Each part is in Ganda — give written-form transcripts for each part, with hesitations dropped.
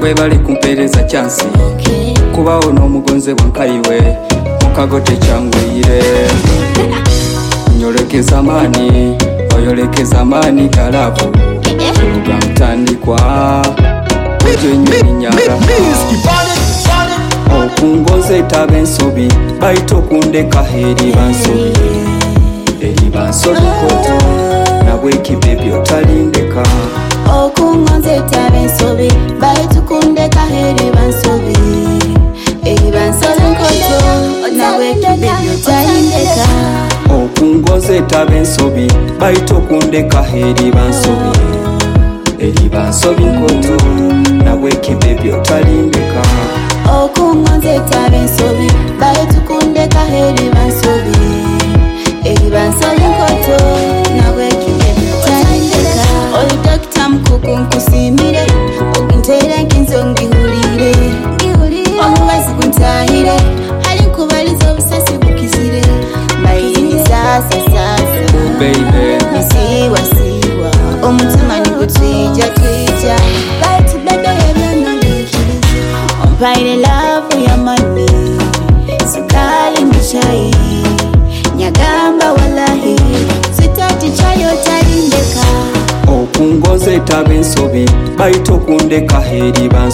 webale kumpereza chansi kubawo n'omugonze bwankaliwe mukago tekyangwire nyolekeza maani oyolekeza maani galavu luga mutandikwa ejenyweni nyara okungoze taba ensobi bayita okundeka eriba nsobi koto nabwekibebi otalindeka okungoze taba ensobi bayita okundeka eriba nsobi koto nabwekibebi otalindeka okungoze taba ensobi bayita okundeka eriba nsobi koto nabwekibebi otalindeka okungoze taba ensobi bayita okundeka eriba nsobi koto nabwekibebi otalindeka oli Dr. Mukuku nkusiimire oginteera nkinzo ngihulire omubazi guntahire ali nkubaliza obusasi bukizire mbayinizasa misiiwa omutima nigutwija bayita bebe ebyanandikiriza ompaire laavu yamani sukali muchayi nyagamba walahi sitati chayo talindeka okungoze taba ensobi bayita okundeka eriba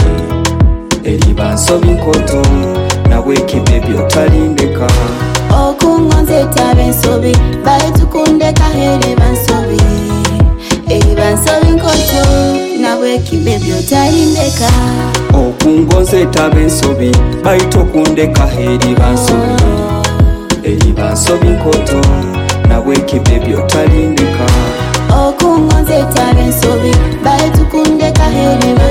nsobi koto nabwekibebi otalindeka okungoze taba ensobi bayita okundeka eriba nsobi koto nabwekibebi otalindeka okungoze taba ensobi bayita okundeka eriba nsobi koto nabwekibebi otalindeka okungoze taba ensobi bayita okundeka eriba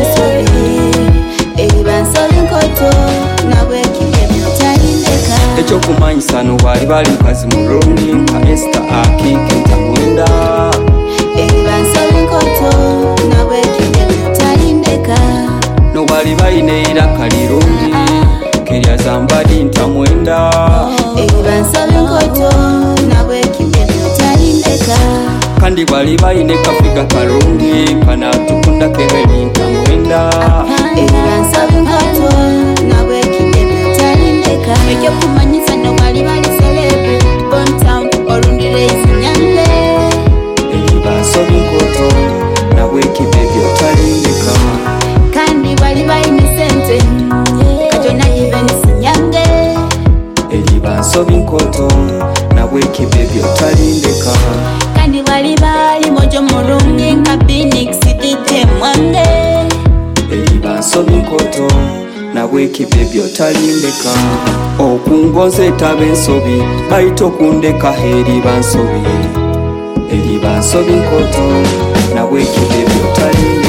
nsobi koto nabwekibebi otalindeka ekyokumanyisa no bali bali mukazi mulungi nka Esther Akike Ntamwenda eriba nsobi koto nabwekibebi otalindeka no bali balina iraka lirungi Kerya Zambadi Ntamwenda eriba nsobi koto nabwekibebi otalindeka kandi bali balina kafiga kalungi kanatukunda Kereni Ntamwenda eriba nsobi koto nabwekibebi otalindeka ekyokumanyisa no bali bali celebre Bontown olundire izinyange eriba nsobi koto nabwekibebi otalindeka kandi bali balina sente katona even sinyange eriba nsobi koto nabwekibebi otalindeka kandi bali mojo mulungi nka Phoenix DJ Mwange eriba nsobi koto nabwekibebi otalindeka okungoze taba ensobi bayita okundeka eriba nsobi koto nabwekibebi otalindeka